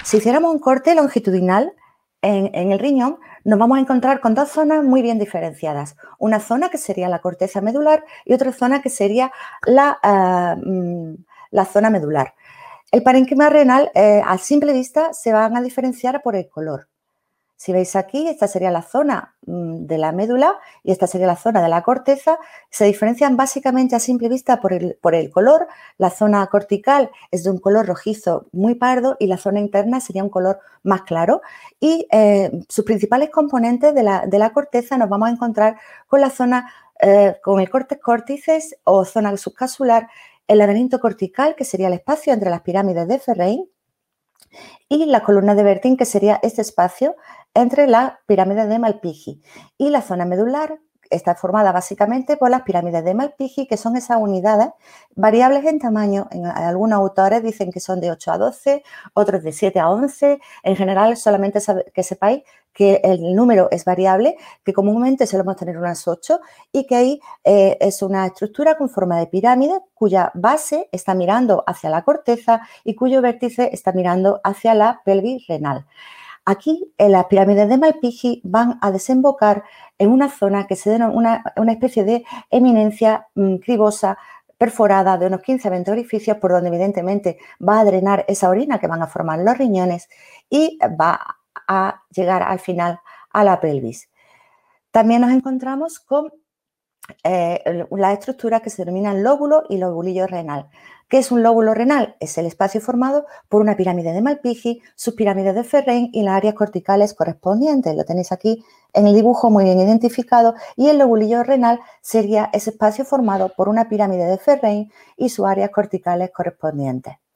Si hiciéramos un corte longitudinal en el riñón, nos vamos a encontrar con dos zonas muy bien diferenciadas. Una zona que sería la corteza medular y otra zona que sería la zona medular. El parénquima renal, a simple vista, se van a diferenciar por el color. Si veis aquí, esta sería la zona de la médula y esta sería la zona de la corteza. Se diferencian básicamente a simple vista por el color. La zona cortical es de un color rojizo muy pardo y la zona interna sería un color más claro. Y sus principales componentes de la corteza nos vamos a encontrar con la zona, con el córtex córtices o zona subcapsular, el laberinto cortical, que sería el espacio entre las pirámides de Ferrein, y la columna de Bertin, que sería este espacio entre las pirámides de Malpighi. Y la zona medular está formada básicamente por las pirámides de Malpighi, que son esas unidades variables en tamaño. Algunos autores dicen que son de 8 a 12, otros de 7 a 11. En general, solamente que sepáis que el número es variable, que comúnmente solemos tener unas 8 y que ahí es una estructura con forma de pirámide cuya base está mirando hacia la corteza y cuyo vértice está mirando hacia la pelvis renal. Aquí, en las pirámides de Malpighi van a desembocar en una zona que se denomina una especie de eminencia cribosa perforada de unos 15 a 20 orificios, por donde evidentemente va a drenar esa orina que van a formar los riñones y va a llegar al final a la pelvis. También nos encontramos con las estructuras que se denominan lóbulo y lobulillo renal. ¿Qué es un lóbulo renal? Es el espacio formado por una pirámide de Malpighi, sus pirámides de Ferrein y las áreas corticales correspondientes. Lo tenéis aquí en el dibujo muy bien identificado. Y el lobulillo renal sería ese espacio formado por una pirámide de Ferrein y sus áreas corticales correspondientes.